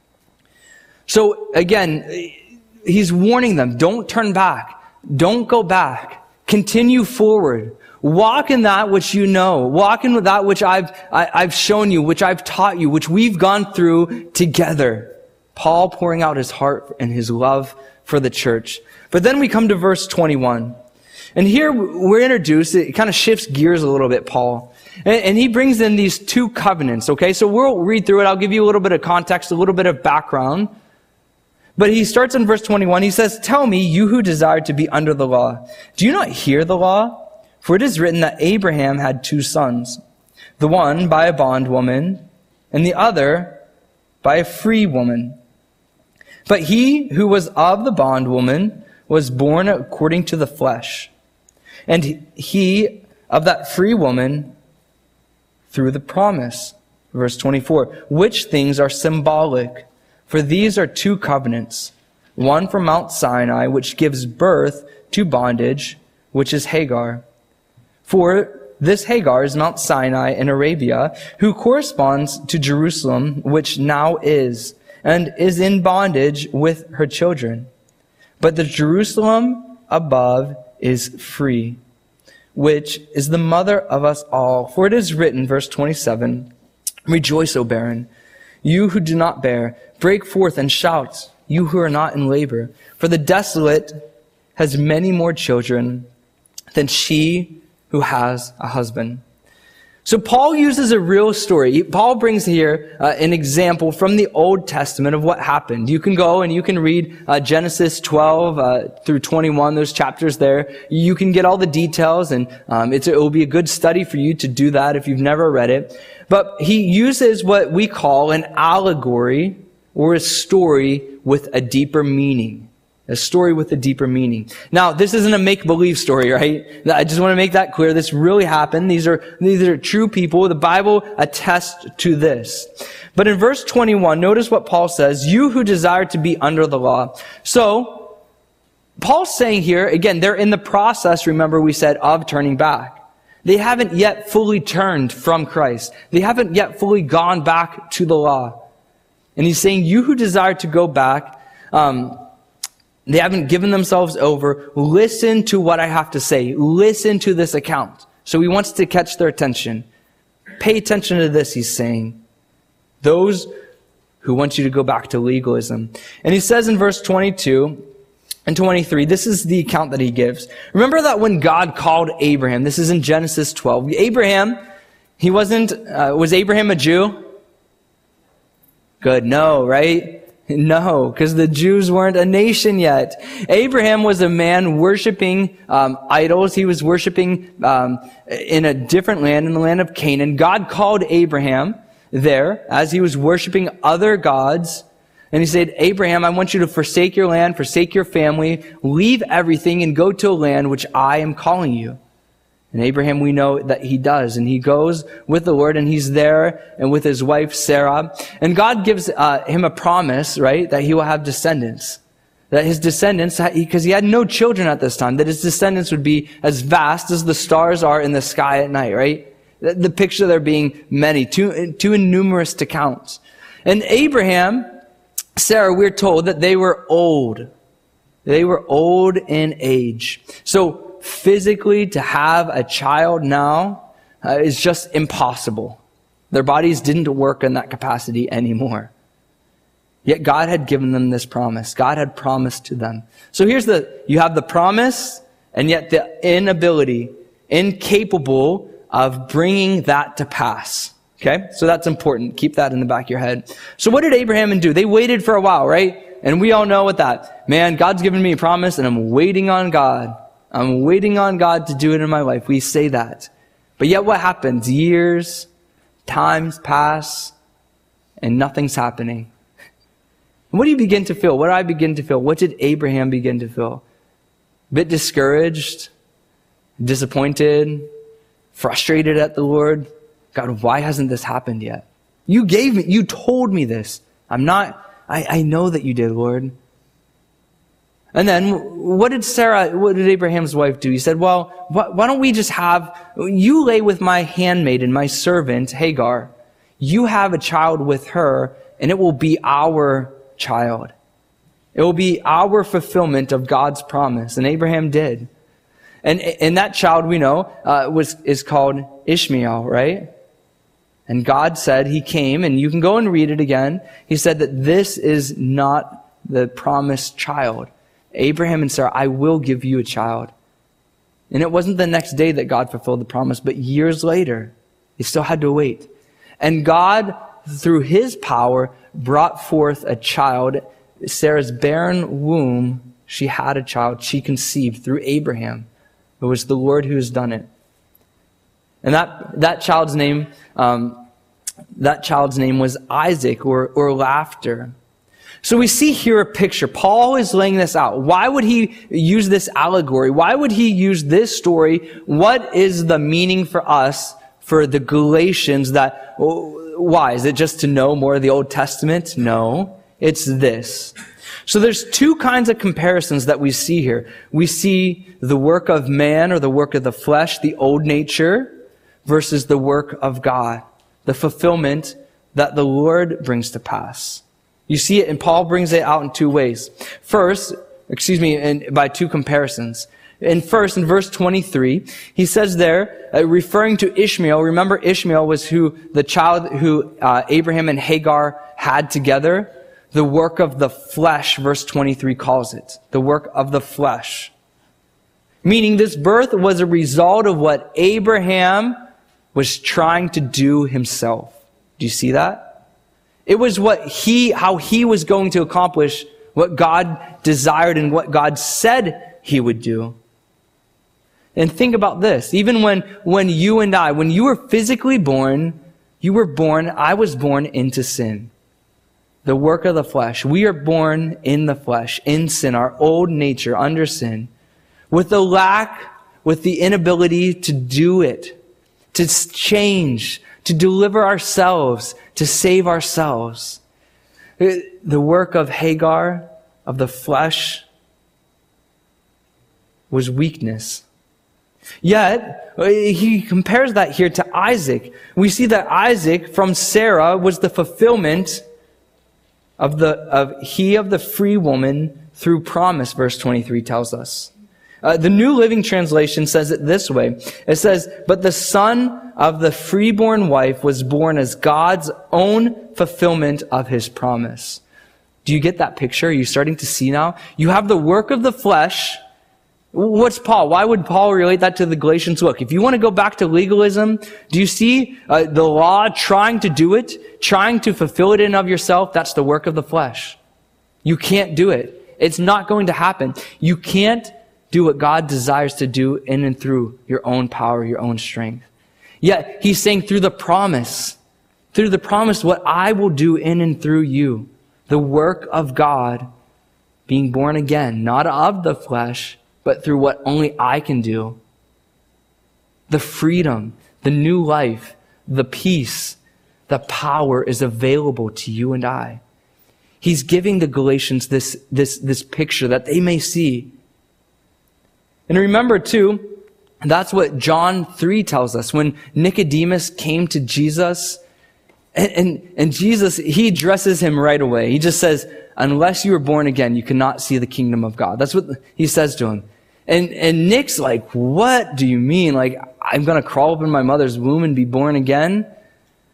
So again, he's warning them, don't turn back. Don't go back. Continue forward. Walk in that which you know. Walk in that which I've, I, I've shown you, which I've taught you, which we've gone through together. Paul pouring out his heart and his love for the church. But then we come to verse twenty-one. And here we're introduced, it kind of shifts gears a little bit, Paul. And, and he brings in these two covenants, okay? So we'll read through it. I'll give you a little bit of context, a little bit of background. But he starts in verse twenty-one. He says, "Tell me, you who desire to be under the law, do you not hear the law? For it is written that Abraham had two sons, the one by a bondwoman, and the other by a free woman. But he who was of the bondwoman was born according to the flesh, and he of that free woman through the promise." Verse twenty-four, "Which things are symbolic? For these are two covenants, one from Mount Sinai, which gives birth to bondage, which is Hagar. For this Hagar is Mount Sinai in Arabia, who corresponds to Jerusalem, which now is, and is in bondage with her children. But the Jerusalem above is free, which is the mother of us all. For it is written," verse twenty-seven, "Rejoice, O barren, you who do not bear. Break forth and shout, you who are not in labor. For the desolate has many more children than she who has a husband." So Paul uses a real story. Paul brings here uh, an example from the Old Testament of what happened. You can go and you can read uh, Genesis twelve uh, through twenty-one, those chapters there. You can get all the details, and um, it's, it will be a good study for you to do that if you've never read it. But he uses what we call an allegory or a story with a deeper meaning. A story with a deeper meaning. Now, this isn't a make-believe story, right? I just want to make that clear. This really happened. These are, these are true people. The Bible attests to this. But in verse twenty-one, notice what Paul says, "You who desire to be under the law." So, Paul's saying here, again, they're in the process, remember we said, of turning back. They haven't yet fully turned from Christ. They haven't yet fully gone back to the law. And he's saying, you who desire to go back, um, they haven't given themselves over. Listen to what I have to say. Listen to this account. So he wants to catch their attention. Pay attention to this, he's saying. Those who want you to go back to legalism. And he says in verse twenty-two and twenty-three, this is the account that he gives. Remember that when God called Abraham, this is in Genesis twelve. Abraham, he wasn't, uh, was Abraham a Jew? Good, no, right? No, because the Jews weren't a nation yet. Abraham was a man worshiping um, idols. He was worshiping um, in a different land, in the land of Canaan. God called Abraham there as he was worshiping other gods. And he said, Abraham, I want you to forsake your land, forsake your family, leave everything and go to a land which I am calling you. And Abraham, we know that he does. And he goes with the Lord, and he's there and with his wife, Sarah. And God gives uh, him a promise, right, that he will have descendants. That his descendants, because he had no children at this time, that his descendants would be as vast as the stars are in the sky at night, right? The, the picture there being many, too, too numerous to count. And Abraham, Sarah, we're told that they were old. They were old in age. So, physically, to have a child now uh, is just impossible. Their bodies didn't work in that capacity anymore. Yet God had given them this promise. God had promised to them. So here's the, you have the promise and yet the inability, incapable of bringing that to pass. Okay? So that's important. Keep that in the back of your head. So what did Abraham do? They waited for a while, right? And we all know what that. Man, God's given me a promise and I'm waiting on God. I'm waiting on God to do it in my life. We say that. But yet what happens? Years, times pass, and nothing's happening. And what do you begin to feel? What do I begin to feel? What did Abraham begin to feel? A bit discouraged, disappointed, frustrated at the Lord. God, why hasn't this happened yet? You gave me, you told me this. I'm not, I, I know that you did, Lord. And then, what did Sarah, what did Abraham's wife do? He said, well, wh- why don't we just have, you lay with my handmaiden, my servant, Hagar. You have a child with her, and it will be our child. It will be our fulfillment of God's promise. And Abraham did. And, and that child, we know, uh, was, is called Ishmael, right? And God said, he came, and you can go and read it again. He said that this is not the promised child. Abraham and Sarah, I will give you a child. And it wasn't the next day that God fulfilled the promise, but years later, they still had to wait. And God, through his power, brought forth a child. Sarah's barren womb, she had a child. She conceived through Abraham. It was the Lord who has done it. And that, that child's name, um, that child's name was Isaac, or, or laughter. So we see here a picture. Paul is laying this out. Why would he use this allegory? Why would he use this story? What is the meaning for us, for the Galatians? That, why? Is it just to know more of the Old Testament? No, it's this. So there's two kinds of comparisons that we see here. We see the work of man, or the work of the flesh, the old nature, versus the work of God, the fulfillment that the Lord brings to pass. You see it, and Paul brings it out in two ways. First, excuse me, in, by two comparisons. And first, in verse twenty-three, he says there, uh, referring to Ishmael, remember Ishmael was who, the child who uh, Abraham and Hagar had together. The work of the flesh, verse twenty-three calls it. The work of the flesh. Meaning this birth was a result of what Abraham was trying to do himself. Do you see that? It was what he, how he was going to accomplish what God desired and what God said he would do. And think about this. Even when, when you and I, when you were physically born, you were born, I was born into sin. The work of the flesh. We are born in the flesh, in sin, our old nature, under sin. With the lack, with the inability to do it, to change, to deliver ourselves, to save ourselves. The work of Hagar, of the flesh, was weakness. Yet, he compares that here to Isaac. We see that Isaac from Sarah was the fulfillment of the of he of the free woman through promise, verse twenty-three tells us. Uh, the New Living Translation says it this way. It says, but the son of the freeborn wife was born as God's own fulfillment of his promise. Do you get that picture? Are you starting to see now? You have the work of the flesh. What's Paul? Why would Paul relate that to the Galatians? Look, if you want to go back to legalism, do you see uh, the law trying to do it, trying to fulfill it in of yourself? That's the work of the flesh. You can't do it. It's not going to happen. You can't do what God desires to do in and through your own power, your own strength. Yet he's saying through the promise, through the promise, what I will do in and through you, the work of God, being born again, not of the flesh, but through what only I can do. The freedom, the new life, the peace, the power is available to you and I. He's giving the Galatians this, this, this picture that they may see. And remember too, that's what John three tells us. When Nicodemus came to Jesus, and, and, and Jesus, he addresses him right away. He just says, unless you are born again, you cannot see the kingdom of God. That's what he says to him. And, and Nick's like, what do you mean? Like, I'm going to crawl up in my mother's womb and be born again?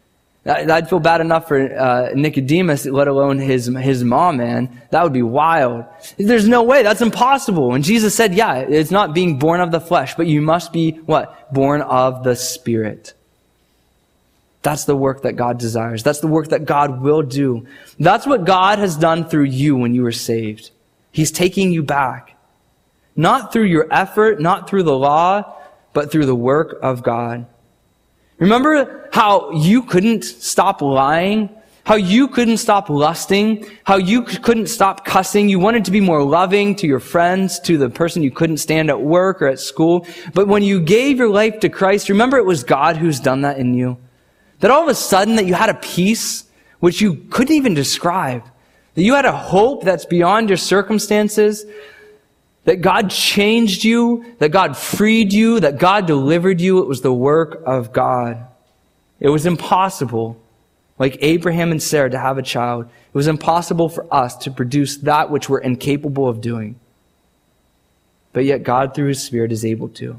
I'd feel bad enough for uh, Nicodemus, let alone his his mom, man. That would be wild. There's no way. That's impossible. And Jesus said, yeah, it's not being born of the flesh, but you must be, what? Born of the Spirit. That's the work that God desires. That's the work that God will do. That's what God has done through you when you were saved. He's taking you back. Not through your effort, not through the law, but through the work of God. Remember how you couldn't stop lying? How you couldn't stop lusting? How you couldn't stop cussing? You wanted to be more loving to your friends, to the person you couldn't stand at work or at school. But when you gave your life to Christ, remember it was God who's done that in you? That all of a sudden that you had a peace which you couldn't even describe. That you had a hope that's beyond your circumstances. That God changed you, that God freed you, that God delivered you. It was the work of God. It was impossible, like Abraham and Sarah, to have a child. It was impossible for us to produce that which we're incapable of doing. But yet God, through His Spirit, is able to.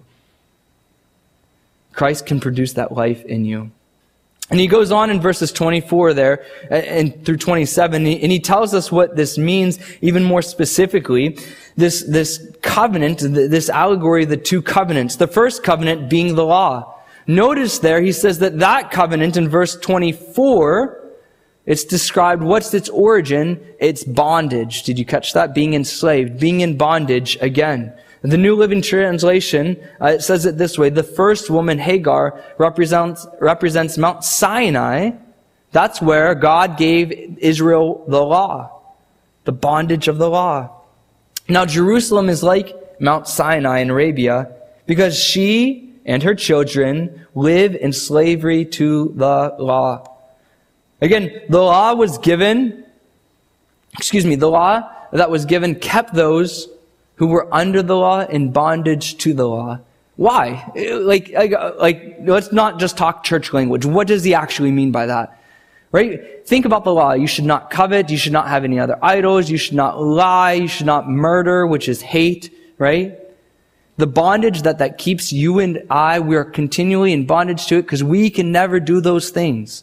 Christ can produce that life in you. And he goes on in verses twenty-four there and through twenty-seven, and he tells us what this means even more specifically. This, this covenant, this allegory of the two covenants. The first covenant being the law. Notice there, he says that that covenant in verse twenty-four, it's described, what's its origin? It's bondage. Did you catch that? Being enslaved, being in bondage again. The New Living Translation, uh, it says it this way: the first woman, Hagar, represents, represents Mount Sinai. That's where God gave Israel the law, the bondage of the law. Now, Jerusalem is like Mount Sinai in Arabia because she and her children live in slavery to the law. Again, the law was given, excuse me, the law that was given kept those who were under the law in bondage to the law. Why? Like, like, like, let's not just talk church language. What does he actually mean by that? Right? Think about the law. You should not covet. You should not have any other idols. You should not lie. You should not murder, which is hate, right? The bondage that, that keeps you and I, we are continually in bondage to it because we can never do those things.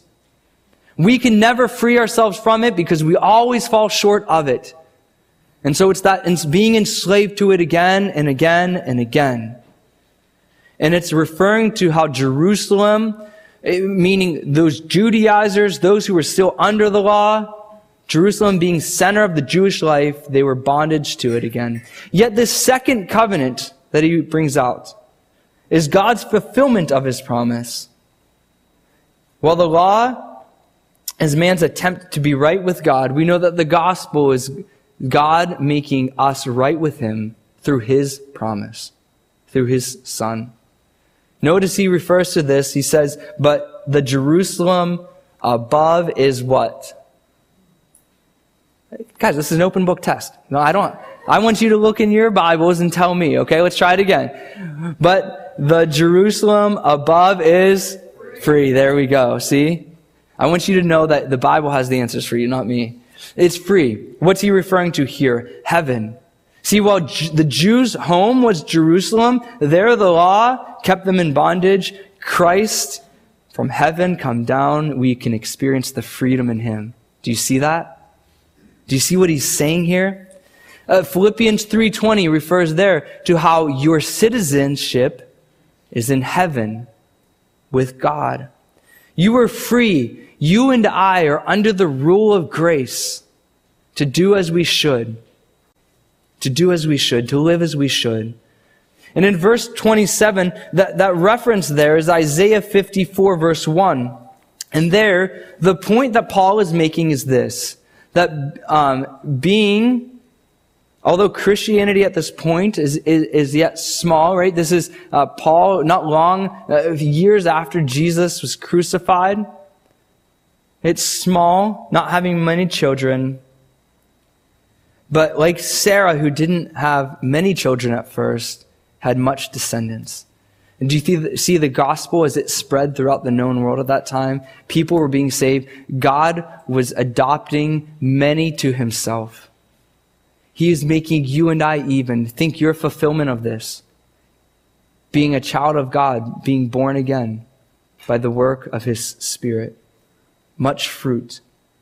We can never free ourselves from it because we always fall short of it. And so it's that it's being enslaved to it again and again and again. And it's referring to how Jerusalem, meaning those Judaizers, those who were still under the law, Jerusalem being center of the Jewish life, they were bondage to it again. Yet this second covenant that he brings out is God's fulfillment of his promise. While the law is man's attempt to be right with God, we know that the gospel is God making us right with him through his promise, through his Son. Notice he refers to this. He says, but the Jerusalem above is what? Guys, this is an open book test. No, I don't. I want you to look in your Bibles and tell me, okay? Let's try it again. But the Jerusalem above is free. There we go. See? I want you to know that the Bible has the answers for you, not me. It's free. What's he referring to here? Heaven. See, while J- the Jews' home was Jerusalem, there the law kept them in bondage. Christ from heaven come down. We can experience the freedom in him. Do you see that? Do you see what he's saying here? Uh, Philippians three twenty refers there to how your citizenship is in heaven with God. You are free. You and I are under the rule of grace to do as we should, to do as we should, to live as we should. And in verse twenty-seven, that, that reference there is Isaiah fifty-four, verse one. And there, the point that Paul is making is this, that um, being, although Christianity at this point is, is, is yet small, right? This is uh, Paul, not long, uh, years after Jesus was crucified. It's small, not having many children. But like Sarah, who didn't have many children at first, had much descendants. And do you see the gospel as it spread throughout the known world at that time? People were being saved. God was adopting many to himself. He is making you and I even think your fulfillment of this. Being a child of God, being born again by the work of his Spirit. much fruit.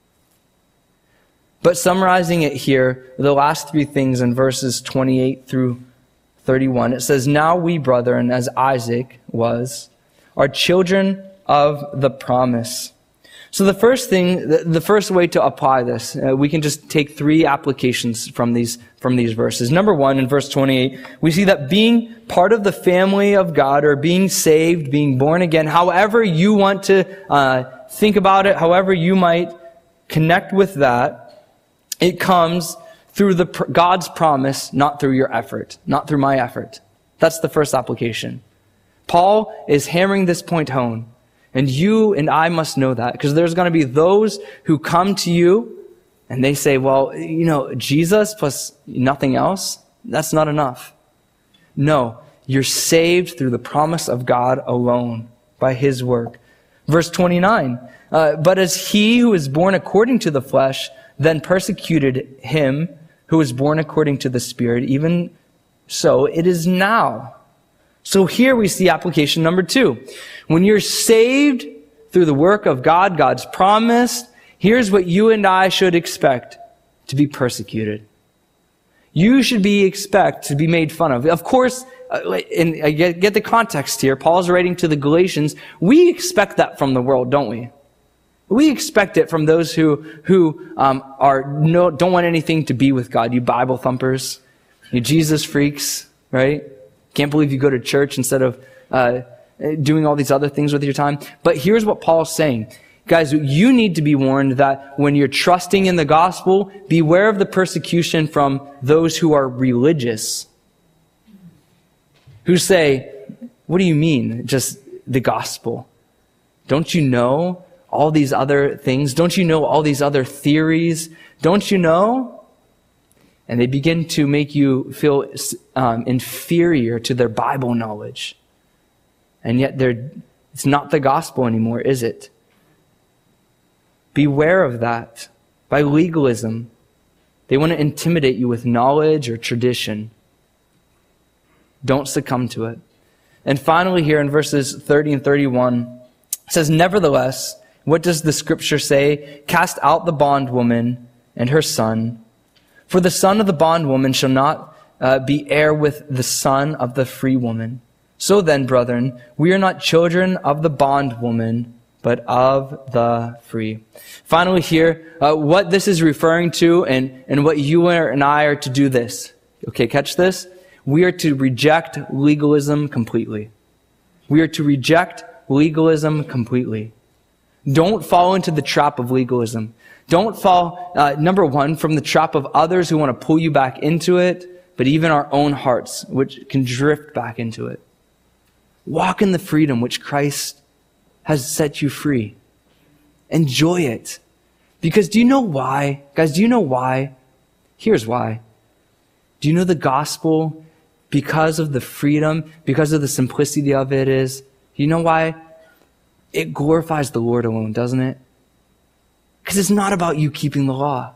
But summarizing it here, the last three things in verses twenty-eight through thirty-one, it says, now we, brethren, as Isaac was, are children of the promise. So the first thing, the first way to apply this, uh, we can just take three applications from these from these verses. Number one, in verse twenty-eight, we see that being part of the family of God, or being saved, being born again, however you want to uh, think about it, however you might connect with that, it comes through the God's promise, not through your effort, not through my effort. That's the first application. Paul is hammering this point home. And you and I must know that, because there's going to be those who come to you and they say, well, you know, Jesus plus nothing else, that's not enough. No, you're saved through the promise of God alone by his work. Verse twenty-nine, uh, but as he who is born according to the flesh then persecuted him who is born according to the Spirit, even so it is now. So here we see application number two. When you're saved through the work of God, God's promise, here's what you and I should expect: to be persecuted. You should be expect to be made fun of. Of course, and I get, get the context here. Paul's writing to the Galatians. We expect that from the world, don't we? We expect it from those who who um, are no don't want anything to be with God. You Bible thumpers, you Jesus freaks, right? Can't believe you go to church instead of uh, doing all these other things with your time. But here's what Paul's saying. Guys, you need to be warned that when you're trusting in the gospel, beware of the persecution from those who are religious. Who say, what do you mean, just the gospel? Don't you know all these other things? Don't you know all these other theories? Don't you know? And they begin to make you feel um, inferior to their Bible knowledge. And yet they're, it's not the gospel anymore, is it? Beware of that. By legalism, they want to intimidate you with knowledge or tradition. Don't succumb to it. And finally here in verses thirty and thirty-one, it says, nevertheless, what does the scripture say? Cast out the bondwoman and her son. For the son of the bondwoman shall not uh, be heir with the son of the free woman. So then, brethren, we are not children of the bondwoman, but of the free. Finally here, uh, what this is referring to, and, and what you and I are to do this. Okay, catch this? We are to reject legalism completely. We are to reject legalism completely. Don't fall into the trap of legalism. Don't fall, uh, number one, from the trap of others who want to pull you back into it, but even our own hearts, which can drift back into it. Walk in the freedom which Christ has set you free. Enjoy it. Because do you know why? Guys, do you know why? Here's why. Do you know the gospel, because of the freedom, because of the simplicity of it is, you know why? It glorifies the Lord alone, doesn't it? Because it's not about you keeping the law.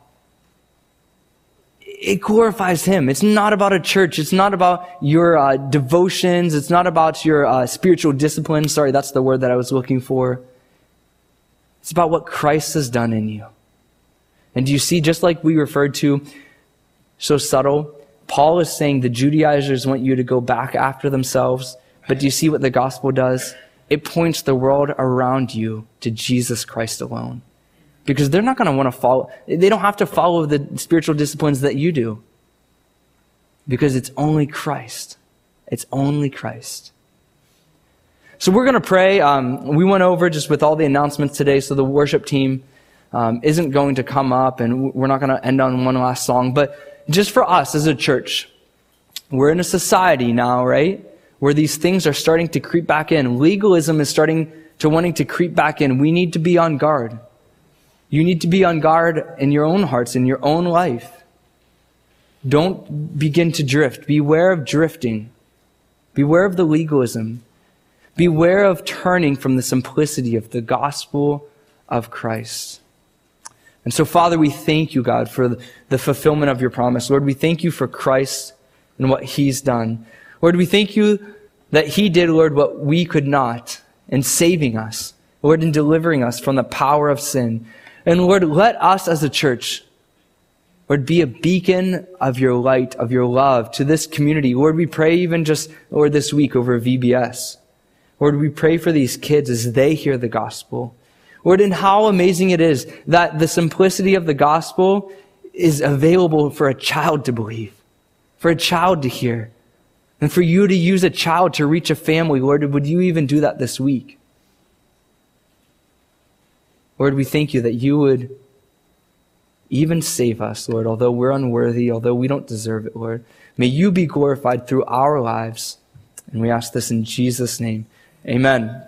It glorifies him. It's not about a church. It's not about your uh, devotions. It's not about your uh, spiritual discipline. Sorry, that's the word that I was looking for. It's about what Christ has done in you. And do you see, just like we referred to, so subtle, Paul is saying the Judaizers want you to go back after themselves. But do you see what the gospel does? It points the world around you to Jesus Christ alone. Because they're not going to want to follow, they don't have to follow the spiritual disciplines that you do. Because it's only Christ. It's only Christ. So we're going to pray. Um, we went over just with all the announcements today, so the worship team um, isn't going to come up, and we're not going to end on one last song. But just for us as a church, we're in a society now, right, where these things are starting to creep back in. Legalism is starting to wanting to creep back in. We need to be on guard. You need to be on guard in your own hearts, in your own life. Don't begin to drift. Beware of drifting. Beware of the legalism. Beware of turning from the simplicity of the gospel of Christ. And so, Father, we thank you, God, for the fulfillment of your promise. Lord, we thank you for Christ and what he's done. Lord, we thank you that he did, Lord, what we could not in saving us. Lord, in delivering us from the power of sin. And Lord, let us as a church, Lord, be a beacon of your light, of your love to this community. Lord, we pray even just, Lord, this week over V B S. Lord, we pray for these kids as they hear the gospel. Lord, and how amazing it is that the simplicity of the gospel is available for a child to believe, for a child to hear, and for you to use a child to reach a family. Lord, would you even do that this week? Lord, we thank you that you would even save us, Lord, although we're unworthy, although we don't deserve it, Lord. May you be glorified through our lives. And we ask this in Jesus' name. Amen.